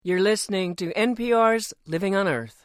You're listening to NPR's Living on Earth.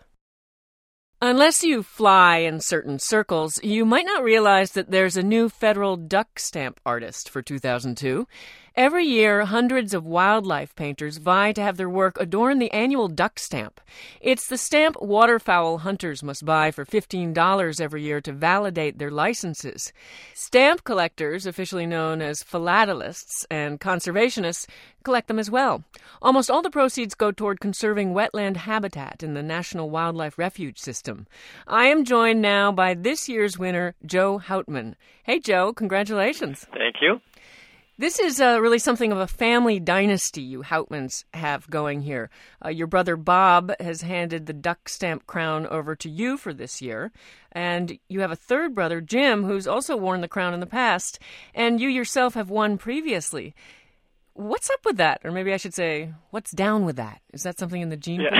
Unless you fly in certain circles, you might not realize that there's a new federal duck stamp artist for 2002. Every year, hundreds of wildlife painters vie to have their work adorn the annual duck stamp. It's the stamp waterfowl hunters must buy for $15 every year to validate their licenses. Stamp collectors, officially known as philatelists, and conservationists collect them as well. Almost all the proceeds go toward conserving wetland habitat in the National Wildlife Refuge System. I am joined now by this year's winner, Joe Houtman. Hey, Joe, congratulations. Thank you. This is really something of a family dynasty you Houtmans have going here. Your brother Bob has handed the duck stamp crown over to you for this year. And you have a third brother, Jim, who's also worn the crown in the past. And you yourself have won previously. What's up with that? Or maybe I should say, what's down with that? Is that something in the gene pool?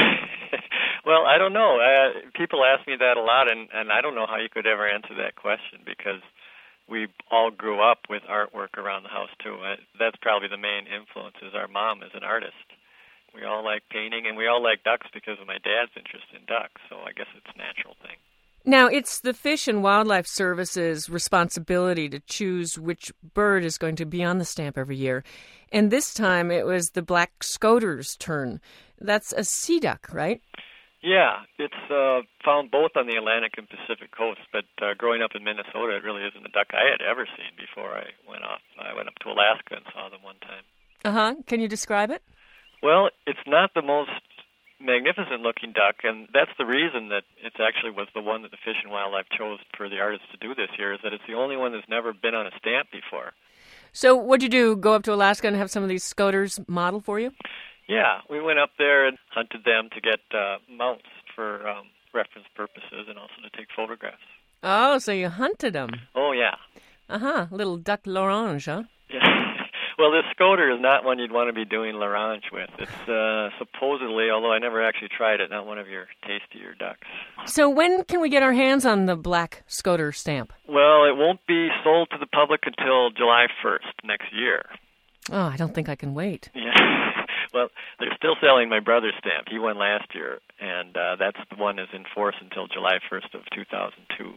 Well, I don't know. People ask me that a lot, and I don't know how you could ever answer that question because we all grew up with artwork around the house, too. That's probably the main influence is our mom is an artist. We all like painting, and we all like ducks because of my dad's interest in ducks, so I guess it's a natural thing. Now, it's the Fish and Wildlife Service's responsibility to choose which bird is going to be on the stamp every year. And this time it was the black scoter's turn. That's a sea duck, right? Yeah, it's found both on the Atlantic and Pacific coast, but growing up in Minnesota, it really isn't a duck I had ever seen before I went off. I went up to Alaska and saw them one time. Uh-huh. Can you describe it? Well, it's not the most magnificent-looking duck, and that's the reason that it actually was the one that the Fish and Wildlife chose for the artists to do this year, is that it's the only one that's never been on a stamp before. So what'd you do, go up to Alaska and have some of these scoters model for you? Yeah, we went up there and hunted them to get mounts for reference purposes and also to take photographs. Oh, so you hunted them. Oh, yeah. Uh-huh, little duck l'orange, huh? Yeah. Well, this scoter is not one you'd want to be doing l'orange with. It's supposedly, although I never actually tried it, not one of your tastier ducks. So when can we get our hands on the black scoter stamp? Well, it won't be sold to the public until July 1st next year. Oh, I don't think I can wait. Yeah. Well, they're still selling my brother's stamp. He won last year, and that's the one that's in force until July 1st of 2002.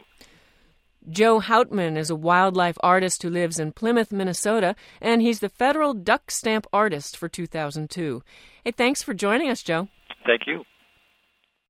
Joe Houtman is a wildlife artist who lives in Plymouth, Minnesota, and he's the federal duck stamp artist for 2002. Hey, thanks for joining us, Joe. Thank you.